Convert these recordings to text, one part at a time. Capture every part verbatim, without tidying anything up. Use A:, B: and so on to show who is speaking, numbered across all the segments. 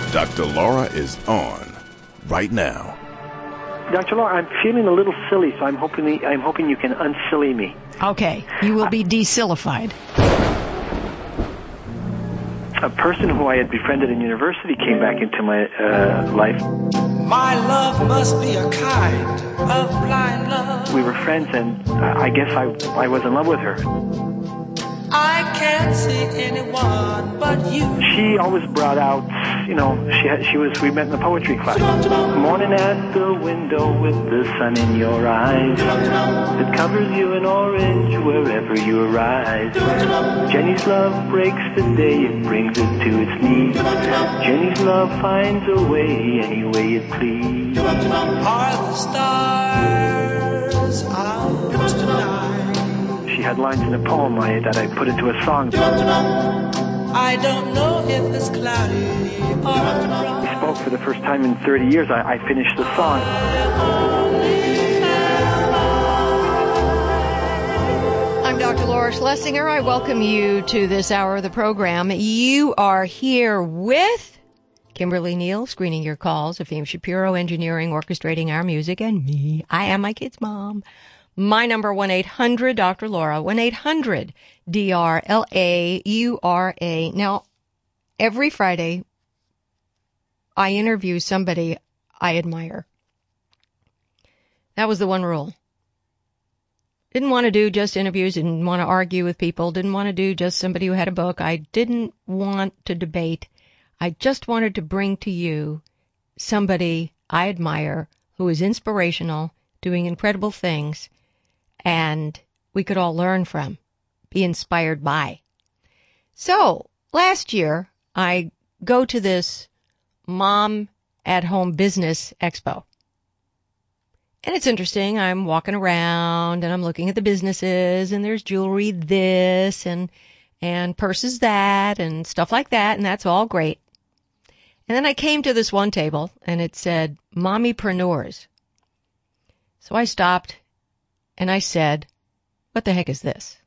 A: Doctor Laura is on right now.
B: Doctor Laura, I'm feeling a little silly, so I'm hoping I'm hoping you can unsilly me.
C: Okay, you will be desillified.
B: A person who I had befriended in university came back into my uh, life.
D: My love must be a kind of blind love.
B: We were friends, and I guess I I was in love with her.
D: I can't see anyone but you.
B: She always brought out, you know, she had, she was, we met in the poetry class. Morning at the window with the sun in your eyes. It covers you in orange wherever you arise. Jenny's love breaks the day, it brings it to its knees. Jenny's love finds a way any way it please.
D: Are the stars out tonight?
B: She had lines in a poem I, that I put into a song.
D: I don't know if it's cloudy or bright.
B: We spoke for the first time in thirty years. I, I finished the song.
C: I'm Doctor Laura Schlesinger. I welcome you to this hour of the program. You are here with Kimberly Neal, screening your calls, Efim Shapiro, engineering, orchestrating our music, and me. I am my kid's mom. My number, one eight hundred Doctor Laura, one eight hundred D R L A U R A. Now, every Friday, I interview somebody I admire. That was the one rule. Didn't want to do just interviews, didn't want to argue with people, didn't want to do just somebody who had a book. I didn't want to debate. I just wanted to bring to you somebody I admire who is inspirational, doing incredible things, and we could all learn from, be inspired by. So, last year, I go to this Mom at Home Business Expo. And it's interesting. I'm walking around, and I'm looking at the businesses, and there's jewelry this, and and purses that, and stuff like that, and that's all great. And then I came to this one table, and it said, Mommypreneurs. So I stopped, and I said, what the heck is this?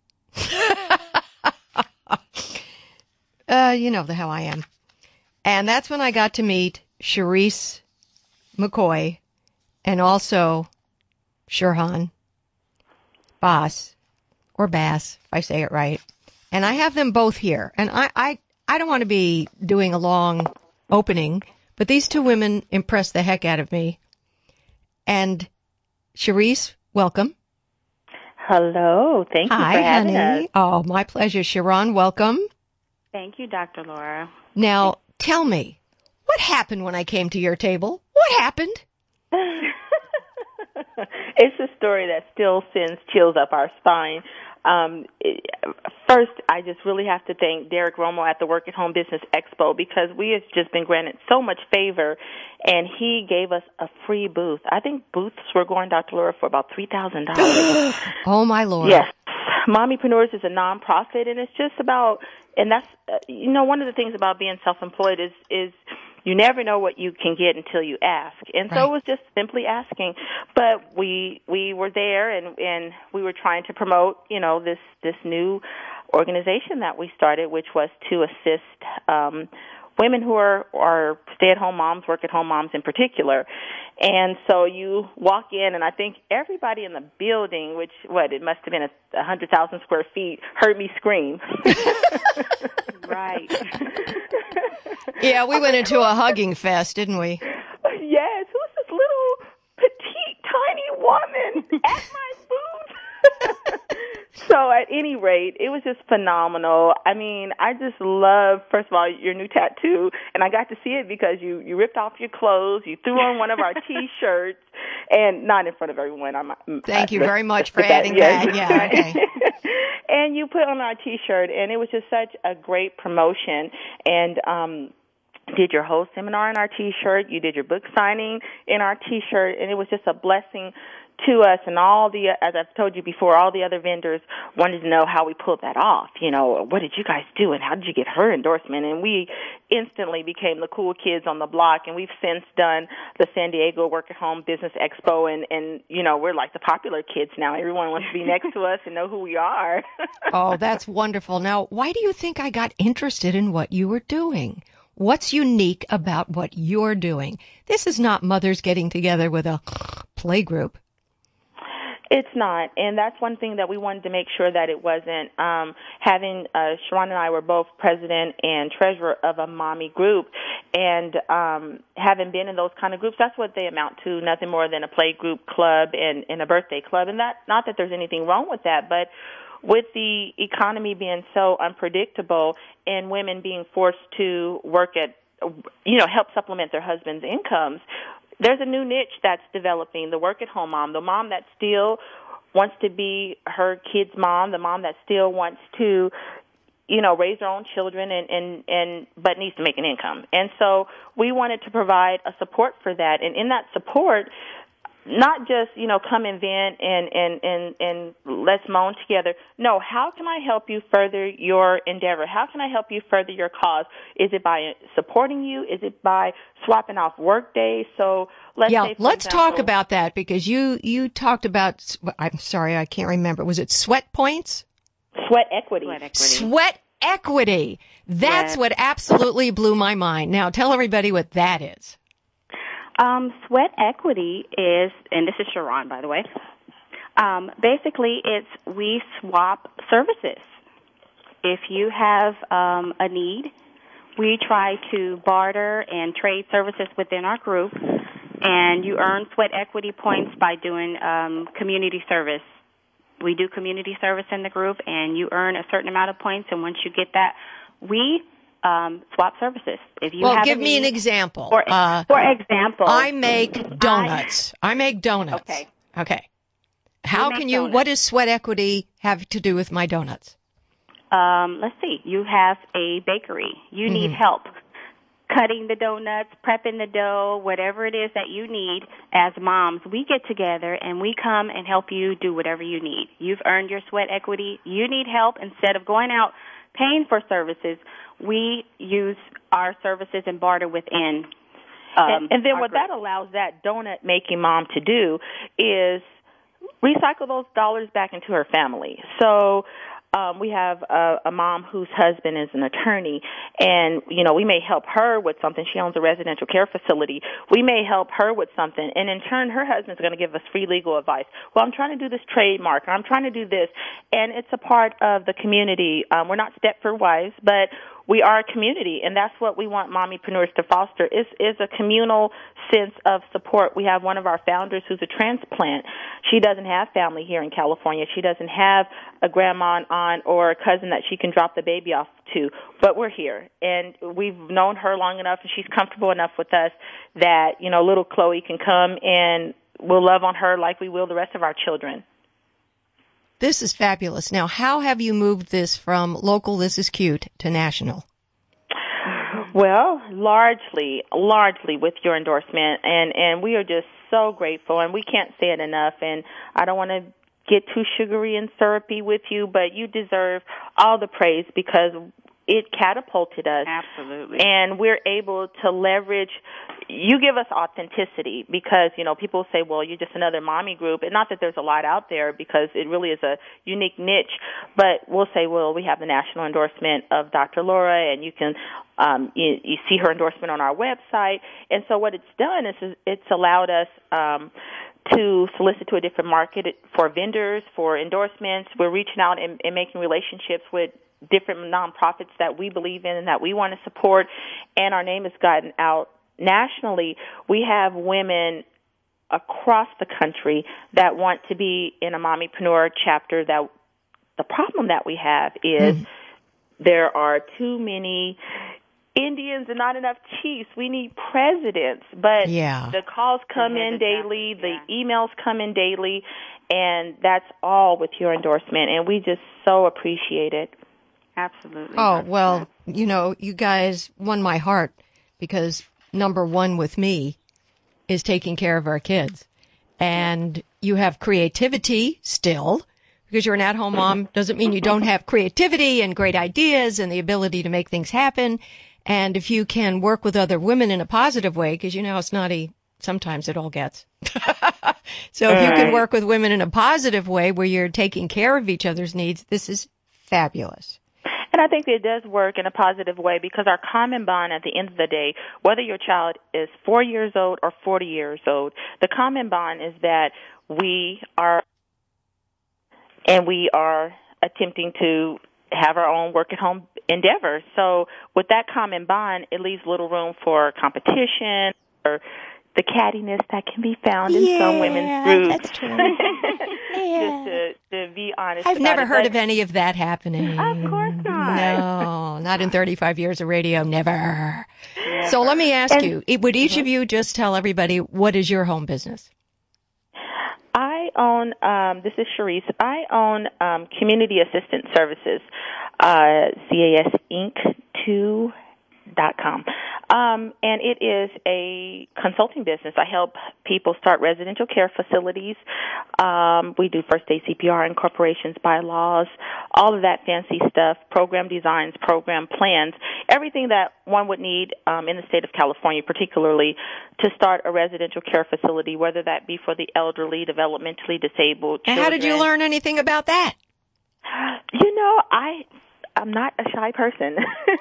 C: uh, you know the how I am. And that's when I got to meet Cherise McCoy and also Shirhan Bass, or Bass, if I say it right. And I have them both here. And I, I, I don't want to be doing a long opening, but these two women impressed the heck out of me. And Cherise, welcome.
E: Hello. Thank you
C: Hi,
E: for having
C: honey.
E: us.
C: Oh, my pleasure. Sharon, welcome.
E: Thank you, Doctor Laura.
C: Now, tell me, what happened when I came to your table? What happened?
E: It's a story that still sends chills up our spine. Um, it, first, I just really have to thank Derek Romo at the Work at Home Business Expo, because we have just been granted so much favor, and he gave us a free booth. I think booths were going, Doctor Laura, for about three thousand dollars.
C: Oh, my Lord.
E: Yes. Mommypreneurs is a nonprofit, and it's just about, and that's, uh, you know, one of the things about being self-employed is, is you never know what you can get until you ask. And so
C: Right.
E: it was just simply asking. But we we were there, and, and we were trying to promote, you know, this, this new organization that we started, which was to assist um, women who are, are stay-at-home moms, work-at-home moms in particular. And so you walk in, and I think everybody in the building, which, what, it must have been a, a hundred thousand square feet, heard me scream. Right.
C: Yeah, we went into a hugging fest, didn't we?
E: Yes. Who's this little petite, tiny woman at my booth? So at any rate, it was just phenomenal. I mean, I just love, first of all, your new tattoo, and I got to see it because you, you ripped off your clothes, you threw on one of our T-shirts, and not in front of everyone. I'm,
C: Thank you
E: I,
C: very much for
E: that,
C: adding
E: yes.
C: that. Yeah, okay.
E: And you put on our T-shirt, and it was just such a great promotion. And um, did your whole seminar in our T-shirt. You did your book signing in our T-shirt, and it was just a blessing to us. And all the, as I've told you before, all the other vendors wanted to know how we pulled that off. You know, what did you guys do, and how did you get her endorsement? And we instantly became the cool kids on the block, and we've since done the San Diego Work at Home Business Expo, and, and you know, we're like the popular kids now. Everyone wants to be next to us and know who we are.
C: Oh, that's wonderful. Now, why do you think I got interested in what you were doing? What's unique about what you're doing? This is not mothers getting together with a play group.
E: It's not, and that's one thing that we wanted to make sure that it wasn't. Um, having uh, Sharon and I were both president and treasurer of a mommy group, and um, having been in those kind of groups, that's what they amount to, nothing more than a play group club and, and a birthday club. And that, not that there's anything wrong with that, but with the economy being so unpredictable and women being forced to work at, you know, help supplement their husband's incomes, there's a new niche that's developing, the work-at-home mom, the mom that still wants to be her kid's mom, the mom that still wants to, you know, raise her own children and, and, and but needs to make an income. And so we wanted to provide a support for that. And in that support, not just, you know, come and vent and, and, and, and let's moan together. No, how can I help you further your endeavor? How can I help you further your cause? Is it by supporting you? Is it by swapping off work days? So let's
C: yeah,
E: say, for
C: let's
E: example,
C: talk about that, because you, you talked about, I'm sorry, I can't remember. Was it sweat points?
E: Sweat equity.
F: Sweat equity.
C: Sweat equity. That's
F: Yes.
C: what absolutely blew my mind. Now tell everybody what that is.
F: Um, sweat equity is, and this is Sharon, by the way, um, basically it's we swap services. If you have um, a need, we try to barter and trade services within our group, and you earn sweat equity points by doing um, community service. We do community service in the group, and you earn a certain amount of points, and once you get that, we um, swap services. If you
C: Well,
F: have
C: give
F: a
C: me an
F: need-
C: example.
F: For,
C: Uh,
F: for example,
C: I make donuts. I, I make donuts.
F: Okay.
C: Okay. How
F: make
C: can you,
F: donuts.
C: what does sweat equity have to do with my donuts?
F: Um, let's see. You have a bakery. You
C: Mm-hmm.
F: need help cutting the donuts, prepping the dough, whatever it is that you need. As moms, we get together and we come and help you do whatever you need. You've earned your sweat equity. You need help. Instead of going out paying for services, we use our services and barter within. Um,
E: and, and then
F: our
E: what
F: group.
E: that allows that donut making mom to do is recycle those dollars back into her family. So um, we have a, a mom whose husband is an attorney, and, you know, we may help her with something. She owns a residential care facility. We may help her with something, and in turn, her husband's going to give us free legal advice. Well, I'm trying to do this trademark, or I'm trying to do this, and it's a part of the community. Um, we're not Stepford wives, but we are a community, and that's what we want mommypreneurs to foster, is, is a communal sense of support. We have one of our founders who's a transplant. She doesn't have family here in California. She doesn't have a grandma and aunt or a cousin that she can drop the baby off to, but we're here, and we've known her long enough, and she's comfortable enough with us that, you know, little Chloe can come, and we'll love on her like we will the rest of our children.
C: This is fabulous. Now, how have you moved this from local, this is cute, to national?
E: Well, largely, largely with your endorsement, and, and we are just so grateful, and we can't say it enough, and I don't want to get too sugary and syrupy with you, but you deserve all the praise because it catapulted us.
F: Absolutely.
E: And we're able to leverage, you give us authenticity because, you know, people say, well, you're just another mommy group. And not that there's a lot out there because it really is a unique niche, but we'll say, well, we have the national endorsement of Doctor Laura, and you can, um, you, you see her endorsement on our website. And so what it's done is it's allowed us, um, to solicit to a different market for vendors, for endorsements. We're reaching out and, and making relationships with different nonprofits that we believe in and that we want to support, and our name has gotten out nationally. We have women across the country that want to be in a mommypreneur chapter. That the problem that we have is mm. there are too many Indians and not enough chiefs. We need presidents, but
C: yeah.
E: the calls come in daily, the yeah. emails come in daily, and that's all with your endorsement, and we just so appreciate it.
F: Absolutely.
C: Oh, well, you know, you guys won my heart because number one with me is taking care of our kids. And you have creativity still because you're an at-home mom. Doesn't mean you don't have creativity and great ideas and the ability to make things happen. And if you can work with other women in a positive way, because you know how snotty sometimes it all gets. So if you can work with women in a positive way where you're taking care of each other's needs, this is fabulous.
E: And And I think it does work in a positive way because our common bond at the end of the day, whether your child is four years old or forty years old, the common bond is that we are and we are attempting to have our own work-at-home endeavors. So with that common bond, it leaves little room for competition or the cattiness that can be found in
C: yeah,
E: some women's groups.
C: That's true. yeah.
E: Just to, to be honest
C: I've
E: about
C: never
E: it.
C: heard
E: But
C: of any of that happening.
E: Of course not.
C: No, not in thirty-five years of radio, never.
E: Never.
C: So let me ask
E: And,
C: you, it- would each
E: mm-hmm.
C: of you just tell everybody what is your home business?
E: I own, um, this is Sharice, I own um, Community Assistance Services, uh, C A S Inc two dot com. Um, and it is a consulting business. I help people start residential care facilities. Um, we do first aid C P R, incorporations, bylaws, all of that fancy stuff, program designs, program plans, everything that one would need um, in the state of California, particularly to start a residential care facility, whether that be for the elderly, developmentally disabled
C: And
E: children.
C: how did you learn anything about that?
E: You know, I... I'm not a shy person.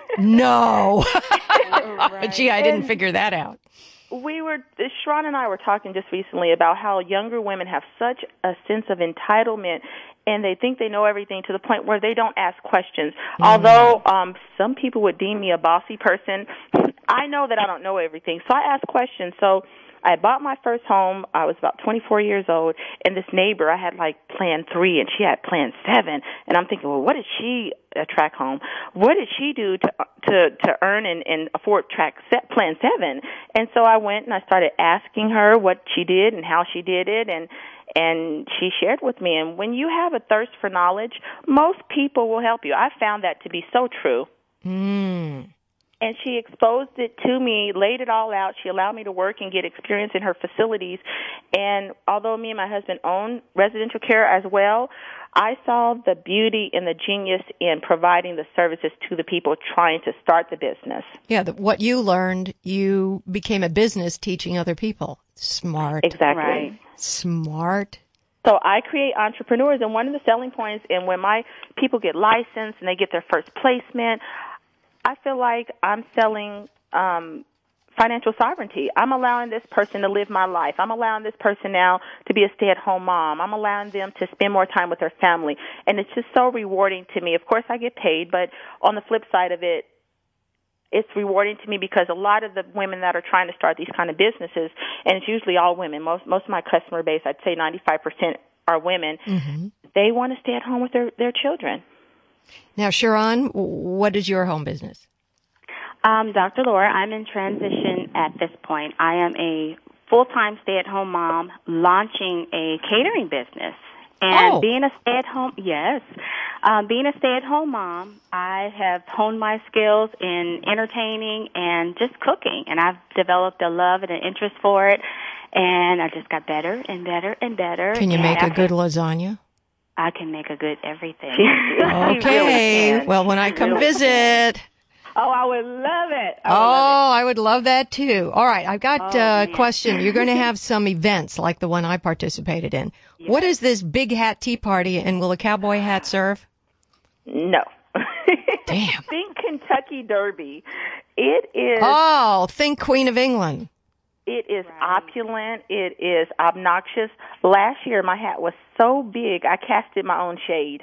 C: No.
E: Right.
C: Gee, I didn't
E: And
C: figure that out.
E: We were, Sharon and I were talking just recently about how younger women have such a sense of entitlement and they think they know everything to the point where they don't ask questions. Mm-hmm. Although um, some people would deem me a bossy person, I know that I don't know everything, so I ask questions. So I bought my first home. I was about twenty-four years old, and this neighbor, I had like plan three, and she had plan seven. And I'm thinking, well, what did she uh, track home? What did she do to to to earn and, and afford track set, plan seven? And so I went and I started asking her what she did and how she did it, and and she shared with me. And when you have a thirst for knowledge, most people will help you. I found that to be so true.
C: Mm.
E: And she exposed it to me, laid it all out. She allowed me to work and get experience in her facilities. And although me and my husband own residential care as well, I saw the beauty and the genius in providing the services to the people trying to start the business.
C: Yeah, the, what you learned, you became a business teaching other people. Smart.
E: Exactly.
F: Right.
C: Smart.
E: So I create entrepreneurs, and one of the selling points, and when my people get licensed and they get their first placement, I feel like I'm selling um, financial sovereignty. I'm allowing this person to live my life. I'm allowing this person now to be a stay-at-home mom. I'm allowing them to spend more time with their family. And it's just so rewarding to me. Of course, I get paid, but on the flip side of it, it's rewarding to me because a lot of the women that are trying to start these kind of businesses, and it's usually all women, most most of my customer base, I'd say ninety-five percent are women, mm-hmm. they want to stay at home with their, their children.
C: Now, Sharon, what is your home business?
F: Um, Doctor Laura, I'm in transition at this point. I am a full-time stay-at-home mom launching a catering business. And
C: oh.
F: being a stay-at-home, yes, um, being a stay-at-home mom, I have honed my skills in entertaining and just cooking. And I've developed a love and an interest for it. And I just got better and better and better.
C: Can you
F: and
C: make
F: I
C: a good lasagna?
F: I can make a good everything.
C: Okay.
F: Really
C: well, when I come
F: really
C: visit.
F: Oh, I would love it. I
C: would oh,
F: love it.
C: I would love that too. All right, I've got
F: oh,
C: uh, a
F: man.
C: question. You're going to have some events like the one I participated in. Yes. What is this big hat tea party, and will a cowboy hat serve?
E: No.
C: Damn.
E: Think Kentucky Derby. It is.
C: Oh, think Queen of England.
E: It is
F: right.
E: opulent. It is obnoxious. Last year, my hat was so big, I casted my own shade.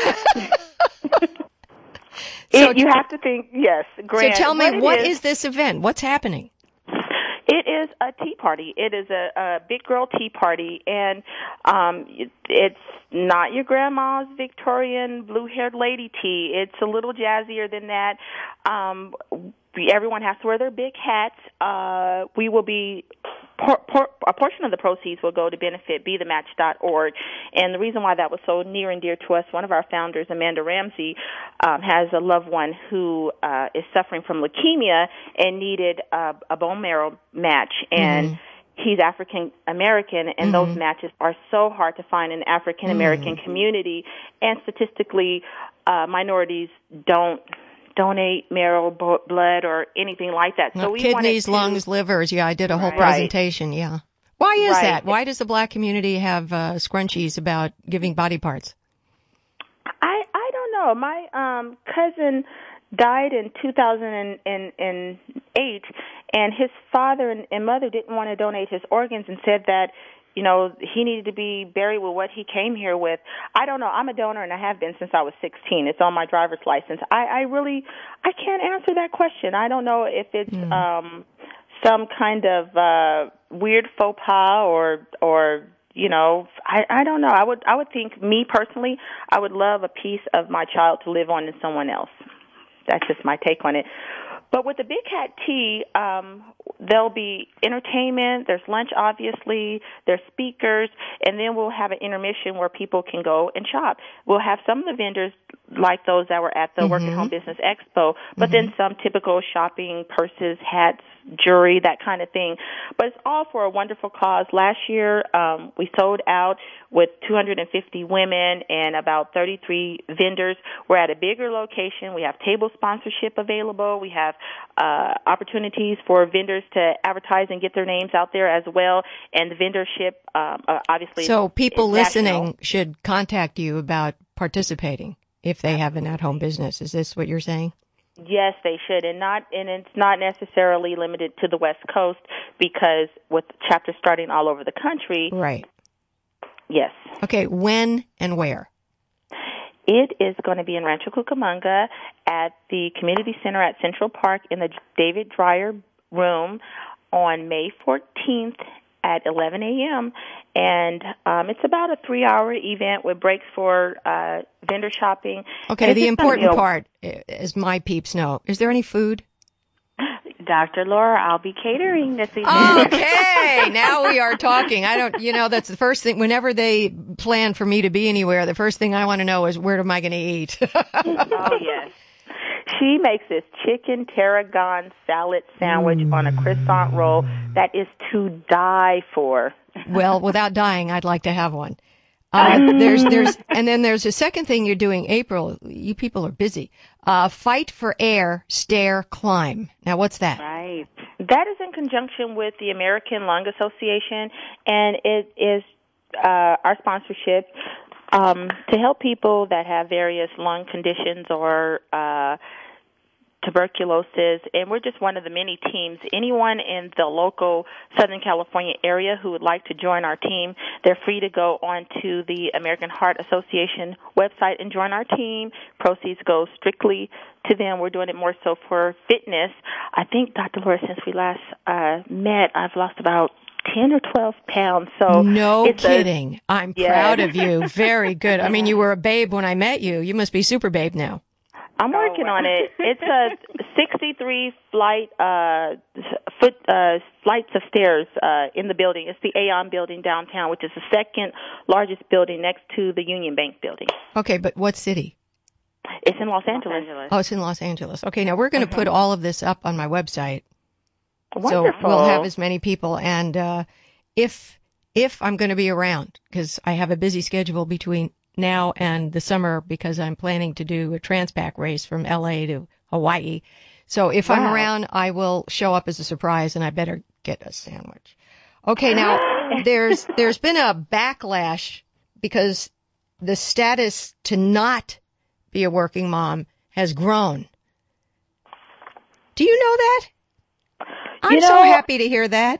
C: So
E: it, you have to think, yes, grand.
C: So tell me,
E: what,
C: what
E: is,
C: is this event? What's happening?
E: It is a tea party. It is a, a big girl tea party, and um, it, it's not your grandma's Victorian blue-haired lady tea. It's a little jazzier than that. Um, we, everyone has to wear their big hats. Uh, we will be por- por- a portion of the proceeds will go to benefit be the match dot org. And the reason why that was so near and dear to us, one of our founders, Amanda Ramsey, um, has a loved one who uh, is suffering from leukemia and needed uh, a bone marrow match. And mm-hmm. he's African American, and mm-hmm. those matches are so hard to find in the African American mm-hmm. community. And statistically, uh, minorities don't donate marrow, blood, or anything like that. So
C: no,
E: we
C: kidneys,
E: to,
C: lungs, livers. Yeah, I did a whole
E: right.
C: presentation. Yeah. Why is
E: right.
C: that? Why does the black community have uh, scrunchies about giving body parts?
E: I I don't know. know. My um, cousin died in two thousand eight, and his father and, and mother didn't want to donate his organs and said that, you know, he needed to be buried with what he came here with. I don't know. I'm a donor, and I have been since I was sixteen. It's on my driver's license. I, I really, I can't answer that question. I don't know if it's mm. um, some kind of uh, weird faux pas or, or you know, I, I don't know. I would, I would think, me personally, I would love a piece of my child to live on in someone else. That's just my take on it. But with the Big Hat Tea, um, there'll be entertainment, there's lunch, obviously, there's speakers, and then we'll have an intermission where people can go and shop. We'll have some of the vendors like those that were at the mm-hmm. Work at Home Business Expo, but mm-hmm. then some typical shopping, purses, hats, jewelry, that kind of thing. But it's all for a wonderful cause. Last year, um, we sold out with two hundred fifty women and about thirty-three vendors. We're at a bigger location. We have table sponsorship available. We have uh, opportunities for vendors to advertise and get their names out there as well. And the vendorship, um, uh, obviously,
C: so people listening
E: national.
C: should contact you about participating if they have an at-home business. Is this what you're saying?
E: Yes, they should, and not, and it's not necessarily limited to the West Coast, because with chapters starting all over the country.
C: Right.
E: Yes.
C: Okay, when and where?
E: It is going to be in Rancho Cucamonga at the Community Center at Central Park in the David Dreyer Room on May fourteenth at eleven a.m., and um, it's about a three-hour event with breaks for uh, vendor shopping.
C: Okay, the important a- part, as my peeps know, is there any food?
F: Doctor Laura, I'll be catering this evening.
C: Okay, now we are talking. I don't, you know, that's the first thing. Whenever they plan for me to be anywhere, the first thing I want to know is where am I going to eat?
E: Oh, yes. She makes this chicken tarragon salad sandwich mm. on a croissant roll that is to die for.
C: Well, without dying, I'd like to have one. Uh, there's, there's, and then there's a second thing you're doing, April. You people are busy. Uh, Fight for Air, Stair, Climb. Now, what's that?
E: Right. That is in conjunction with the American Lung Association, and it is uh, our sponsorship um, to help people that have various lung conditions or uh, tuberculosis, and we're just one of the many teams. Anyone in the local Southern California area who would like to join our team, they're free to go on to the American Heart Association website and join our team. Proceeds go strictly to them. We're doing it more so for fitness. I think, Doctor Laura, since we last uh, met, I've lost about ten or twelve pounds. So
C: no
E: it's
C: kidding.
E: A,
C: I'm
E: yes.
C: proud of you. Very good. I mean, you were a babe when I met you. You must be super babe now.
E: I'm working oh, wow. on it. It's a sixty-three flight uh foot uh flights of stairs uh in the building. It's the Aon building downtown, which is the second largest building next to the Union Bank building.
C: Okay, but what city?
E: It's in Los Angeles.
F: Los Angeles.
C: Oh, it's in Los Angeles. Okay, now we're going to mm-hmm. put all of this up on my website.
E: Wonderful.
C: So we'll have as many people, and uh if if I'm going to be around, because I have a busy schedule between now and the summer, because I'm planning to do a Transpac race from L A to Hawaii. So if wow. I'm around, I will show up as a surprise, and I better get a sandwich. Okay, now there's there's been a backlash because the status to not be a working mom has grown. Do you know that? I'm
E: you know,
C: so happy to hear that.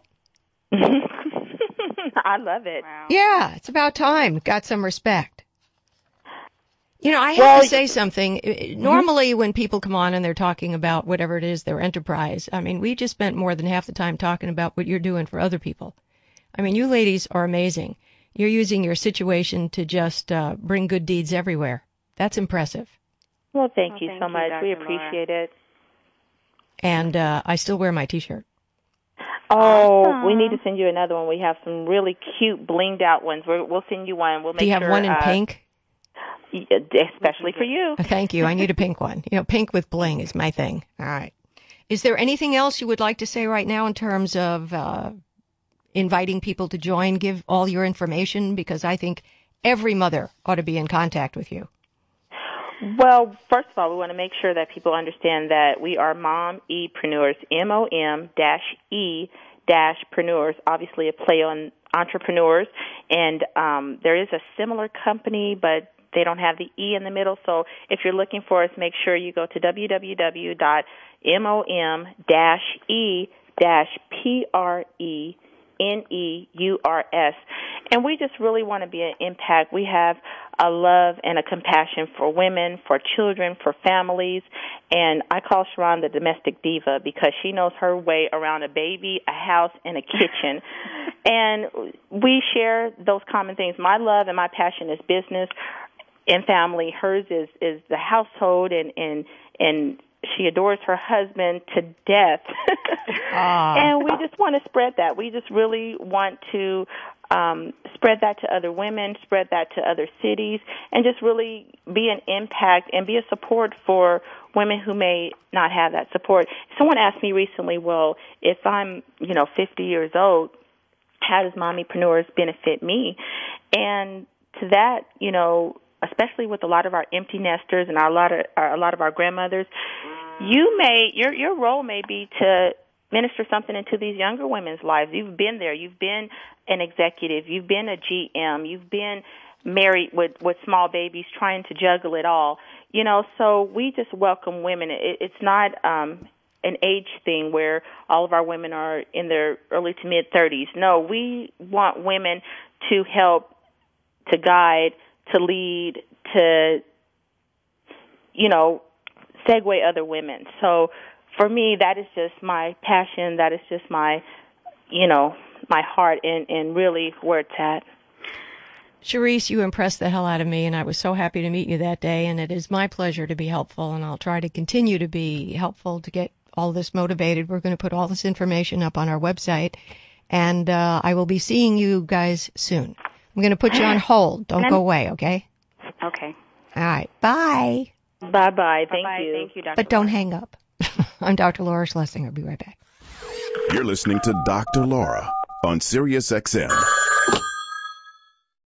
E: I love it.
F: Wow.
C: Yeah, it's about time. Got some respect. You know, I have
E: well,
C: to say something. Normally mm-hmm. when people come on and they're talking about whatever it is, their enterprise, I mean, we just spent more than half the time talking about what you're doing for other people. I mean, you ladies are amazing. You're using your situation to just uh, bring good deeds everywhere. That's impressive.
E: Well, thank
F: well,
E: you
F: thank
E: so
F: you,
E: much.
F: Doctor
E: We appreciate
F: Laura.
E: it.
C: And uh, I still wear my T-shirt.
E: Oh,
F: awesome.
E: We need to send you another one. We have some really cute blinged out ones. We're, we'll send you one. We'll make
C: Do you have
E: sure,
C: one in
E: uh,
C: pink?
E: Especially for you.
C: Thank you. I need a pink one. You know, pink with bling is my thing. All right. Is there anything else you would like to say right now in terms of uh, inviting people to join? Give all your information, because I think every mother ought to be in contact with you.
E: Well, first of all, we want to make sure that people understand that we are Mom-E-preneurs, M O M dash E dash preneurs, obviously a play on entrepreneurs. And um, there is a similar company, but they don't have the E in the middle. So if you're looking for us, make sure you go to w w w dot mom dash e dash p r e N E U R S. And we just really want to be an impact. We have a love and a compassion for women, for children, for families. And I call Sharon the domestic diva because she knows her way around a baby, a house, and a kitchen. And we share those common things. My love and my passion is business and family. Hers is, is the household, and, and, and she adores her husband to death. And we just want to spread that. We just really want to um, spread that to other women, spread that to other cities, and just really be an impact and be a support for women who may not have that support. Someone asked me recently, well, if I'm, you know, fifty years old, how does mommypreneurs benefit me? And to that, you know, especially with a lot of our empty nesters and our, a lot of our, a lot of our grandmothers, you may your your role may be to minister something into these younger women's lives. You've been there. You've been an executive. You've been a G M. You've been married with, with small babies, trying to juggle it all. You know, so we just welcome women. It, it's not um, an age thing where all of our women are in their early to mid thirties. No, we want women to help, to guide, to lead, to, you know, segue other women. So for me, that is just my passion. That is just my, you know, my heart, and, and really where it's at.
C: Cherise, you impressed the hell out of me, and I was so happy to meet you that day, and it is my pleasure to be helpful, and I'll try to continue to be helpful to get all this motivated. We're going to put all this information up on our website, and uh, I will be seeing you guys soon. I'm going to put you on hold. Don't go away, okay?
F: Okay.
C: All right. Bye.
E: Bye-bye. Thank
F: Bye-bye.
E: you.
F: Thank you, Doctor
C: But don't
F: Laura.
C: hang up. I'm Doctor Laura Schlesinger. I'll be right back.
A: You're listening to Doctor Laura on Sirius X M.